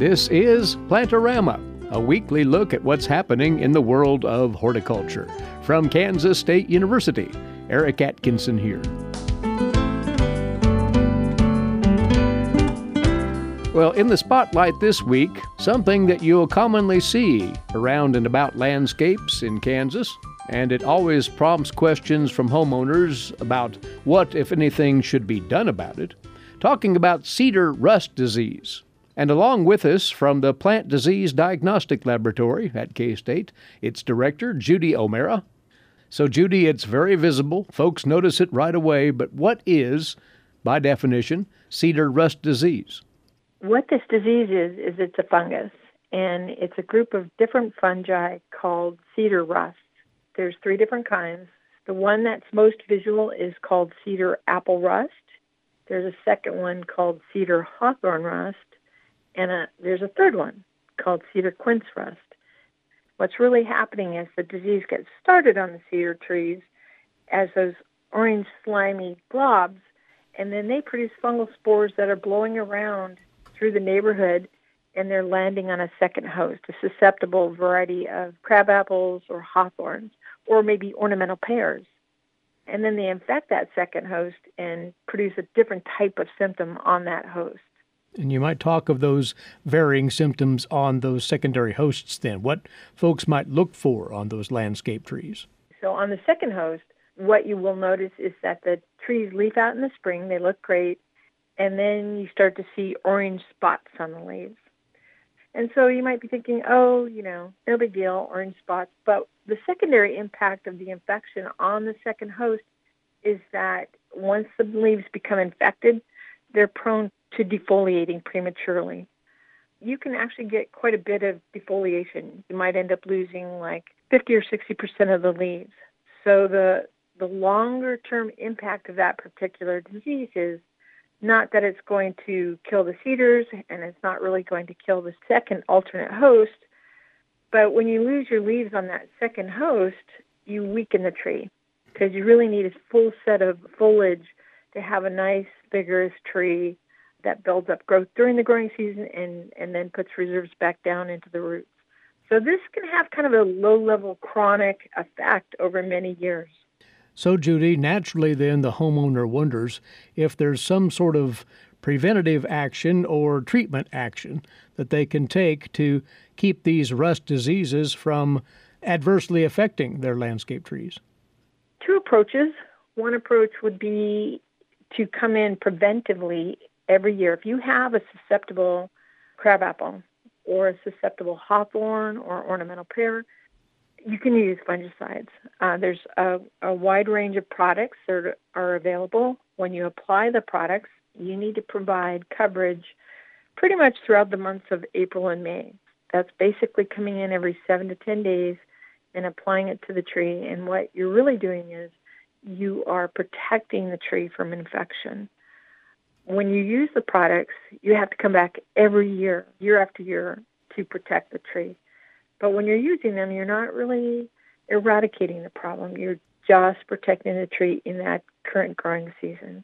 This is Plantorama, a weekly look at what's happening in the world of horticulture. From Kansas State University, Eric Atkinson here. Well, in the spotlight this week, something that you'll commonly see around and about landscapes in Kansas, and it always prompts questions from homeowners about what, if anything, should be done about it. Talking about cedar rust disease. And along with us from the Plant Disease Diagnostic Laboratory at K-State, its director, Judy O'Mara. So, Judy, it's very visible. Folks notice it right away. But what is, by definition, cedar rust disease? What this disease is it's a fungus, and it's a group of different fungi called cedar rust. There's 3 different kinds. The one that's most visual is called cedar apple rust. There's a second one called cedar hawthorn rust. And there's a third one called cedar quince rust. What's really happening is the disease gets started on the cedar trees as those orange slimy globs, and then they produce fungal spores that are blowing around through the neighborhood, and they're landing on a second host, a susceptible variety of crabapples or hawthorns, or maybe ornamental pears. And then they infect that second host and produce a different type of symptom on that host. And you might talk of those varying symptoms on those secondary hosts then. What folks might look for on those landscape trees? So on the second host, what you will notice is that the trees leaf out in the spring. They look great. And then you start to see orange spots on the leaves. And so you might be thinking, no big deal, orange spots. But the secondary impact of the infection on the second host is that once the leaves become infected, they're prone to defoliating prematurely. You can actually get quite a bit of defoliation. You might end up losing like 50 or 60% of the leaves. So the longer-term impact of that particular disease is not that it's going to kill the cedars, and it's not really going to kill the second alternate host, but when you lose your leaves on that second host, you weaken the tree because you really need a full set of foliage to have a nice, vigorous tree that builds up growth during the growing season and then puts reserves back down into the roots. So this can have kind of a low-level chronic effect over many years. So, Judy, naturally then the homeowner wonders if there's some sort of preventative action or treatment action that they can take to keep these rust diseases from adversely affecting their landscape trees. 2 approaches. One approach would be to come in preventively every year. If you have a susceptible crabapple or a susceptible hawthorn or ornamental pear, you can use fungicides. There's a wide range of products that are available. When you apply the products, you need to provide coverage pretty much throughout the months of April and May. That's basically coming in every 7 to 10 days and applying it to the tree. And what you're really doing is you are protecting the tree from infection. When you use the products, you have to come back every year after year, to protect the tree. But when you're using them, you're not really eradicating the problem. You're just protecting the tree in that current growing season.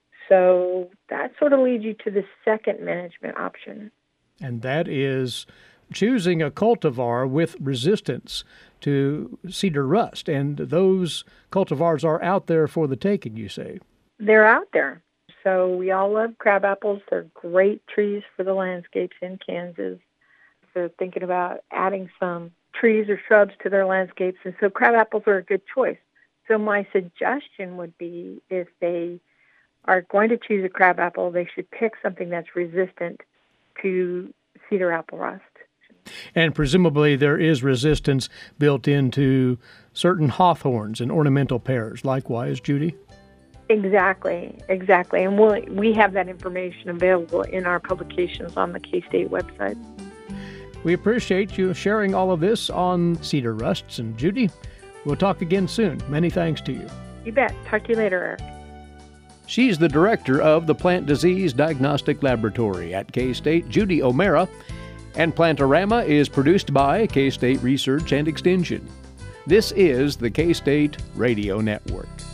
So that sort of leads you to the second management option. And that is choosing a cultivar with resistance to cedar rust. And those cultivars are out there for the taking, you say? They're out there. So we all love crabapples. They're great trees for the landscapes in Kansas. They're thinking about adding some trees or shrubs to their landscapes, and so crabapples are a good choice. So my suggestion would be if they are going to choose a crabapple, they should pick something that's resistant to cedar apple rust. And presumably there is resistance built into certain hawthorns and ornamental pears likewise, Judy? Exactly. And we have that information available in our publications on the K-State website. We appreciate you sharing all of this on cedar rusts. And Judy, we'll talk again soon. Many thanks to you. You bet. Talk to you later, Eric. She's the director of the Plant Disease Diagnostic Laboratory at K-State, Judy O'Mara. And Plantorama is produced by K-State Research and Extension. This is the K-State Radio Network.